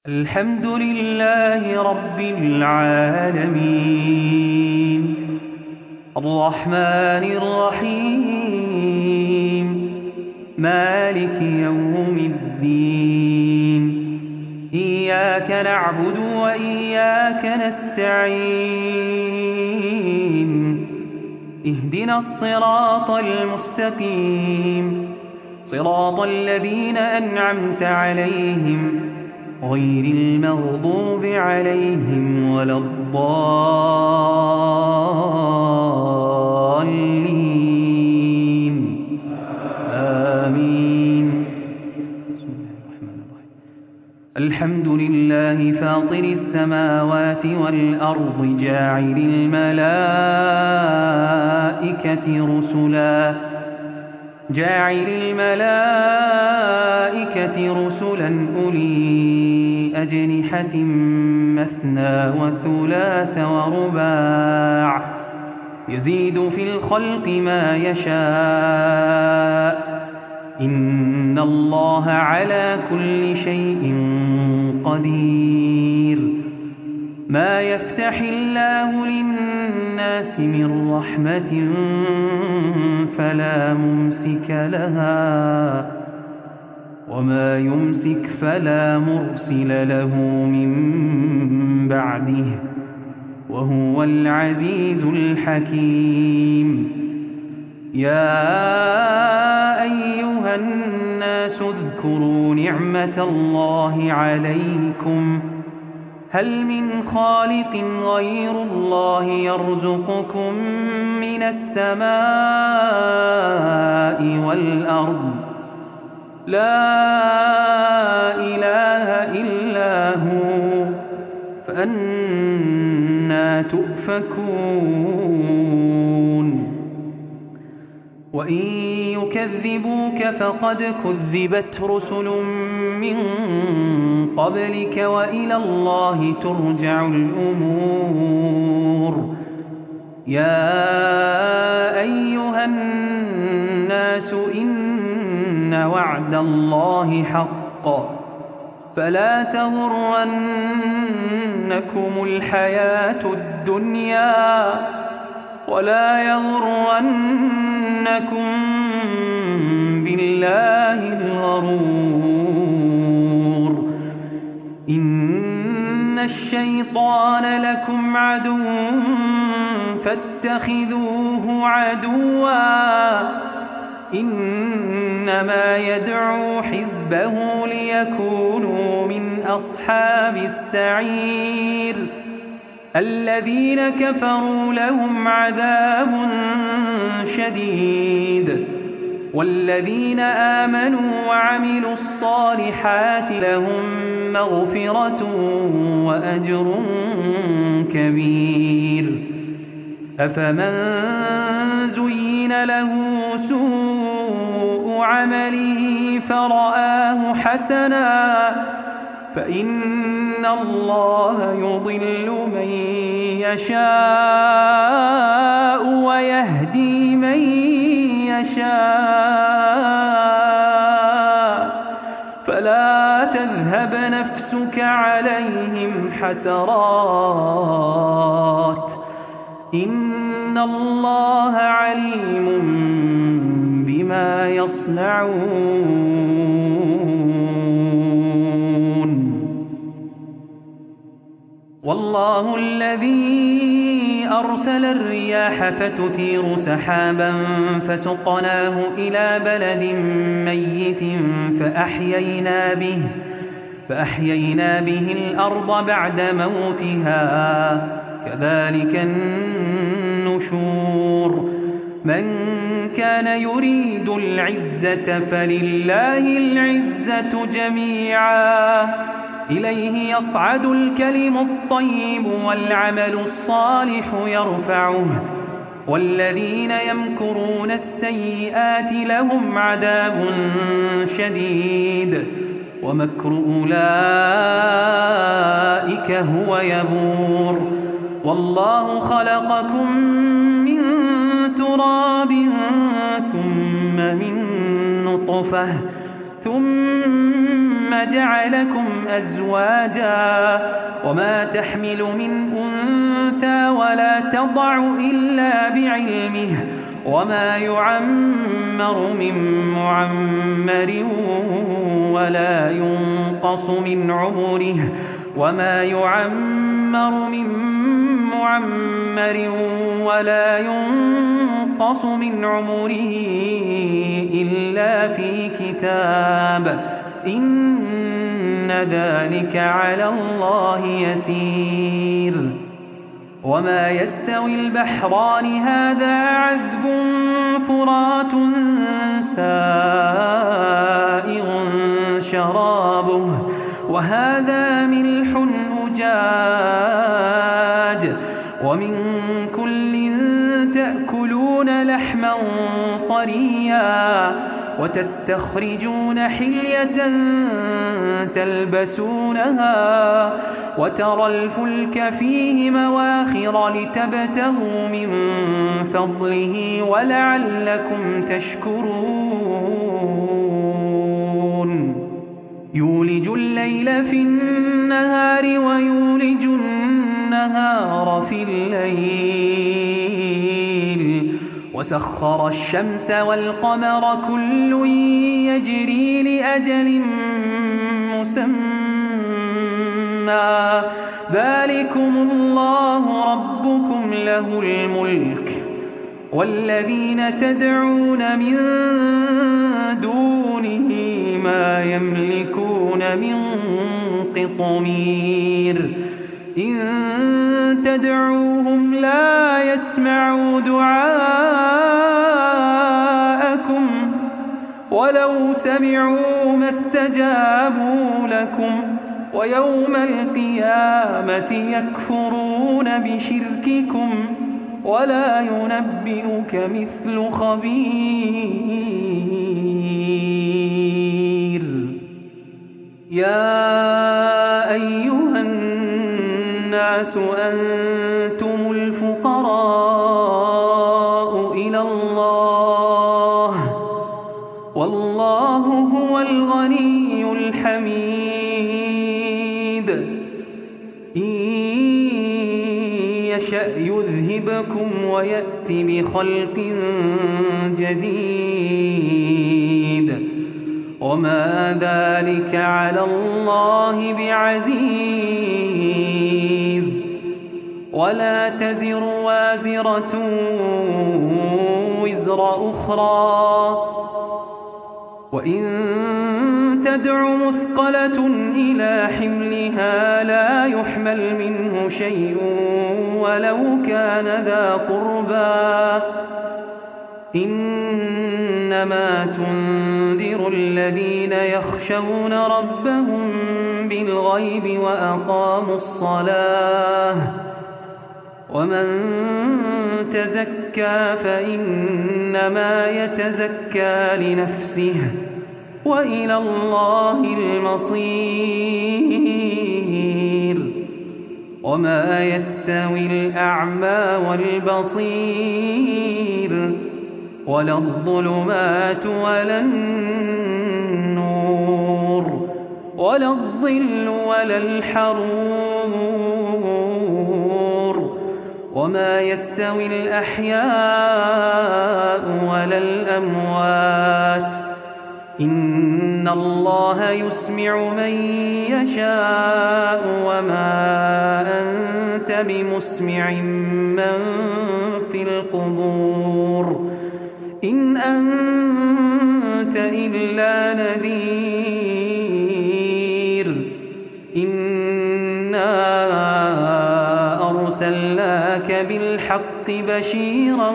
الحمد لله رب العالمين الرحمن الرحيم مالك يوم الدين إياك نعبد وإياك نستعين اهدنا الصراط المستقيم صراط الذين أنعمت عليهم غير المغضوب عليهم ولا الضالين آمين. بسم الله الرحمن الرحيم. الحمد لله فاطر السماوات والأرض جاعل الملائكة رسلا أولي أجنحة مثنى وثلاث ورباع يزيد في الخلق ما يشاء إن الله على كل شيء قدير. ما يفتح الله للناس من رحمة فلا ممسك لها وما يمسك فلا مرسل له من بعده وهو العزيز الحكيم. يا أيها الناس اذكروا نعمة الله عليكم هل من خالق غير الله يرزقكم من السماء والأرض لا إله إلا هو فأنى تؤفكون. وإن يكذبوك فقد كذبت رسل من قبلك وإلى الله ترجع الأمور. يا أيها الناس إن وعد الله حق فلا تغرنكم الحياة الدنيا ولا يغرنكم بالله الغرور. إن الشيطان لكم عدو فاتخذوه عدوا إنما يدعو حزبه ليكونوا من أصحاب السعير. الذين كفروا لهم عذاب شديد والذين آمنوا وعملوا الصالحات لهم مغفرة وأجر كبير. أفمن زين له سوء عمله فرآه حسنا فإن الله يضل من يشاء ويهدي من يشاء فلا تذهب نفسك عليهم حسرات إن الله عليم بما يصنعون. والله الذي أرسل الرياح فتثير سحابا فسقناه إلى بلد ميت فأحيينا به الأرض بعد موتها كذلك النشور. من كان يريد العزة فلله العزة جميعا إليه يصعد الكلم الطيب والعمل الصالح يرفعه والذين يمكرون السيئات لهم عذاب شديد ومكر أولئك هو يبور. والله خلقكم من تراب ثم من نطفة ثم ثم جعلكم أزواجا وما تحمل من أنثى ولا تضع إلا بعلمه وما يعمر من معمر ولا ينقص من عمره إلا في كتاب إن ذلك على الله يسير. وما يستوي البحران هذا عذب فرات سائغ شرابه وهذا ملح أجاج ومن كل تأكلون لحما طريا وتستخرجون حلية تلبسونها وترى الفلك فيه مواخر لتبتغوا من فضله ولعلكم تشكرون. يولج الليل في النهار ويولج النهار في الليل وسخر الشمس والقمر كل يجري لأجل مسمى ذلكم الله ربكم له الملك والذين تدعون من دونه ما يملكون من قطمير إن تدعوهم لا يسمعوا دعاءكم ولو سمعوا ما استجابوا لكم ويوم القيامة يكفرون بشرككم ولا ينبئك مثل خبير. يا أيها الناس أنتم الفقراء إلى الله والله هو الغني الحميد. إن يشأ يذهبكم ويأتي بخلق جديد وما ذلك على الله بعزيز. ولا تزر وازرة وزر أخرى وإن تدع مثقلة إلى حملها لا يحمل منه شيء ولو كان ذا قربى إنما تنذر الذين يخشون ربهم بالغيب وأقاموا الصلاة ومن تزكى فإنما يتزكى لنفسه وإلى الله المصير. وما يستوي الأعمى والبصير ولا الظلمات ولا النور ولا الظل ولا الحرور وما يستوي الأحياء ولا الأموات إن الله يسمع من يشاء وما أنت بمسمع من في القبور إن أنت إلا نذير. إنا أرسلناك بالحق بشيرا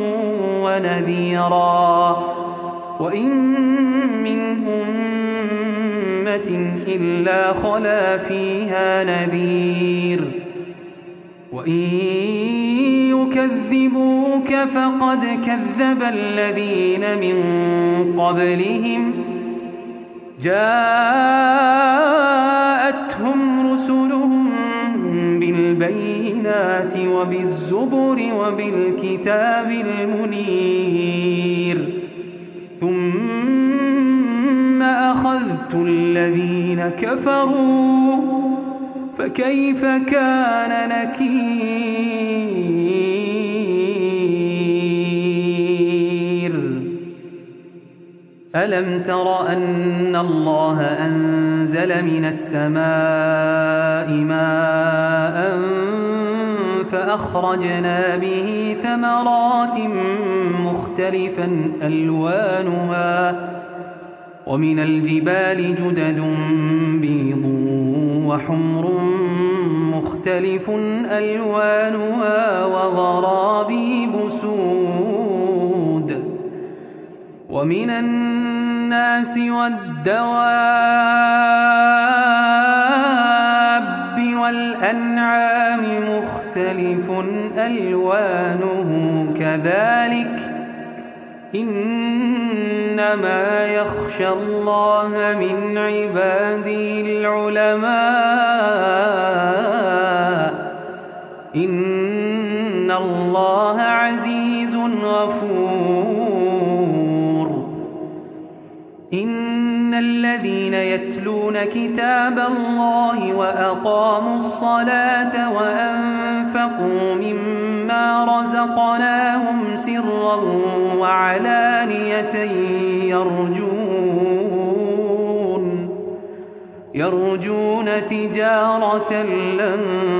ونذيرا وإن من أمة إلا خلا فيها نذير وإن يكذبوك فقد كذب الذين من قبلهم جاءتهم رسلهم بالبينات وبالزبر وبالكتاب المنير ثم أخذت الذين كفروا فكيف كان نكير ألم تر أن الله أنزل من السماء ماء فأخرجنا به ثمرات مختلفا ألوانها ومن الجبال جدد بيض وحمر مختلف ألوانها وغرابيب سود ومن الناس والدواب والأنعام مختلف ألوانه كذلك إنما يخشى الله من عباده العلماء إن الله عزيز غفور إن الذين يتلون كتاب الله وأقاموا الصلاة وأنفقوا مما رزقناهم سرا وعلانية يرجون تجارة لن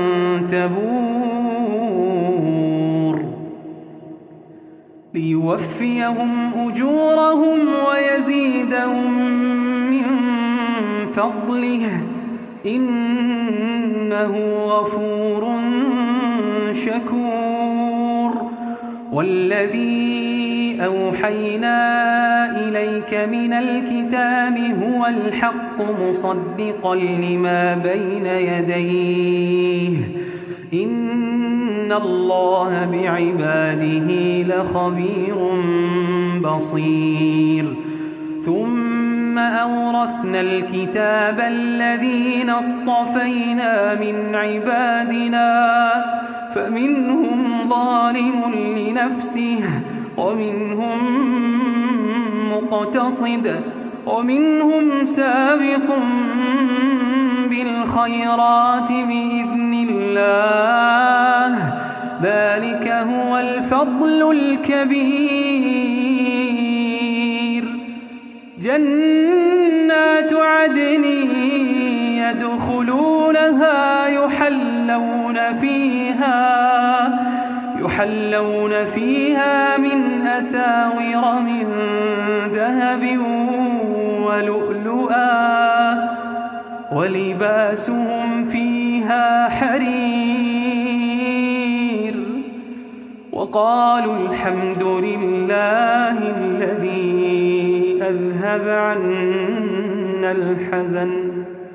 تبور ليوفيهم أجورهم ويزيدهم من فضله إنه غفور شكور والذي أوحينا إليك من الكتاب هو الحق مصدقا لما بين يديه إن الله بعباده لخبير بصير ثم أورثنا الكتاب الذين اصطفينا من عبادنا فمنهم ظالم لنفسه ومنهم مقتصد ومنهم سابق بالخيرات بإذن الله ذلك هو الفضل الكبير جنات عدن يدخلونها يحلون فيها من أساور من ذهب ولؤلؤا ولباسهم فيها حرير وقالوا الحمد لله الذي أذهب عنا الحزن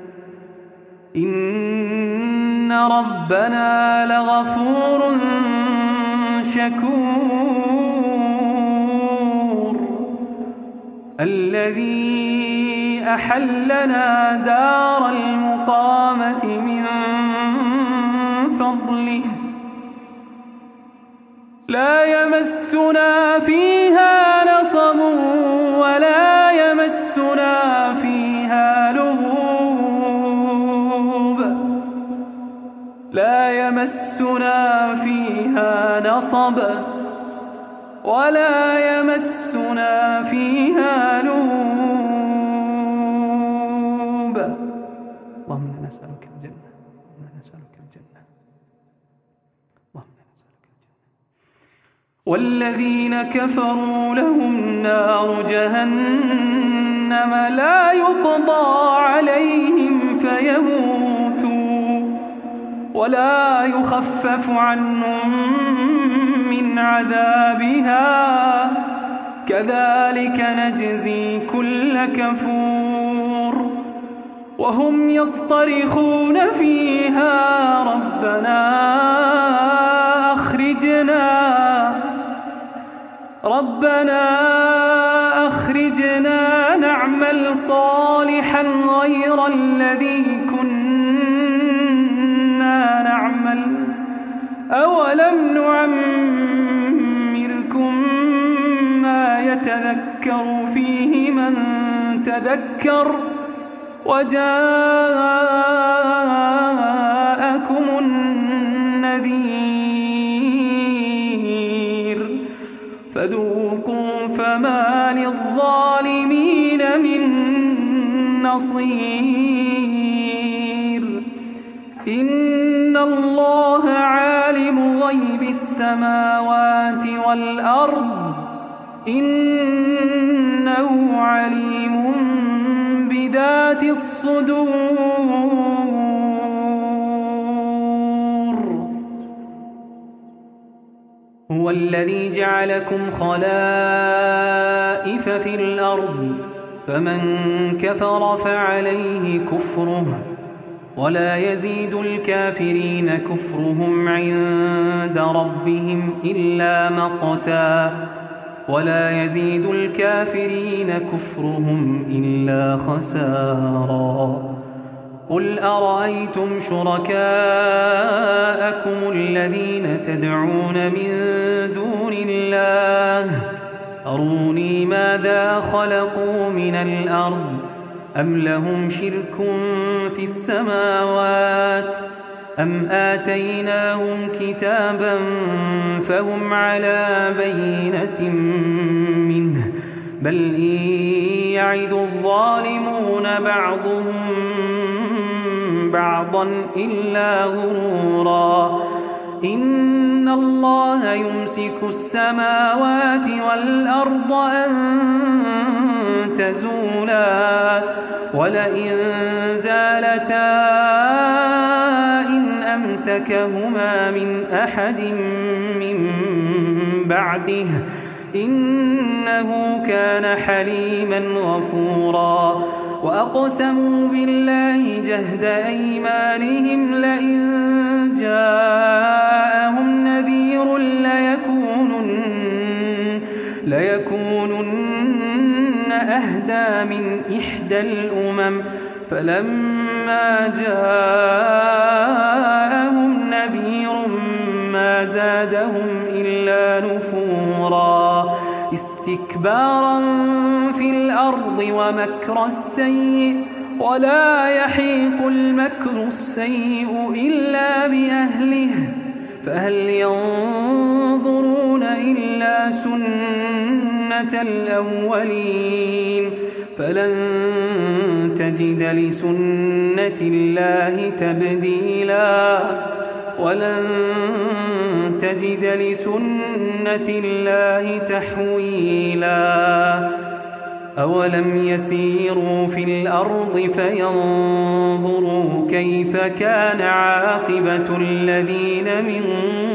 إن ربنا لغفور شكور الذي أحلنا دار المقامة من فضله لا يمسنا فيها نصب ولا يمسنا فيها لغوب لا يمسنا فيها نصب ولا يمسنا فيها لغوب اللهم إنا نسألك الجنة اللهم نسألك الجنة اللهم نسألك الجنة والذين كفروا لهم نار جهنم لا يقضى عليهم فيموتوا ولا يخفف عنهم من عذابها كذلك نجزي كل كفور وهم يصطرخون فيها ربنا أخرجنا نعمل صالحا غير الذي كنا نعمل أولم نعمركم ما يتذكر فيه من تذكر وجاءكم النذير فذوقوا فما للظالمين من نصير إن الله عالم غيب السماوات والأرض إنه عليم بذات الصدور. هو الذي جعلكم خلائف في الأرض فمن كفر فعليه كفره ولا يزيد الكافرين كفرهم عند ربهم إلا مقتا ولا يزيد الكافرين كفرهم إلا خسارا. قل أرأيتم شركاءكم الذين تدعون من دون الله أروني ماذا خلقوا من الأرض أم لهم شرك في السماوات أم آتيناهم كتابا فهم على بينة منه بل إن يعد الظالمون بعضهم بعضا إلا غرورا. إن الله يمسك السماوات والأرض أن تزولا ولئن زالتا إن أمسكهما من أحد من بعده إنه كان حليما غفورا. وأقسموا بالله جهد أيمانهم لئن جاءهم نذير ليكونن أهدى من إحدى الأمم فلما جاءهم نذير ما زادهم إلا نفورا استكبارا في الأرض ومكر السيء ولا يحيق المكر السيء إلا بأهله فهل ينظرون إلا سنة الأولين فلن تجد لسنة الله تبديلا ولن تجد لسنة الله تحويلا. أولم يسيروا في الأرض فينظروا كيف كان عاقبة الذين من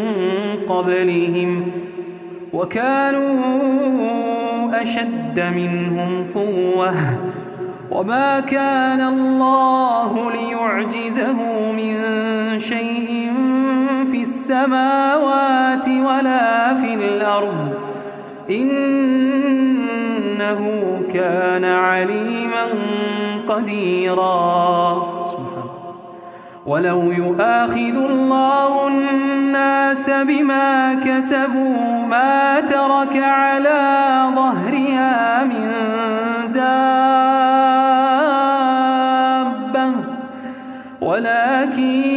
قبلهم وكانوا أشد منهم قوة وما كان الله ليعجزه من شيء في السماوات ولا في الأرض إنه كان عليما قديرا. ولو يؤاخذ الله الناس بما كسبوا ما ترك على ظهرها من دابة ولكن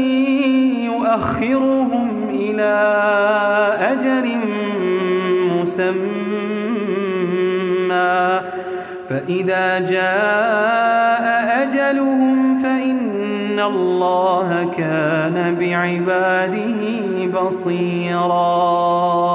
يؤخرهم إلى أجل مسمى فإذا جاء أجلهم فإن الله كان بعباده بصيرا.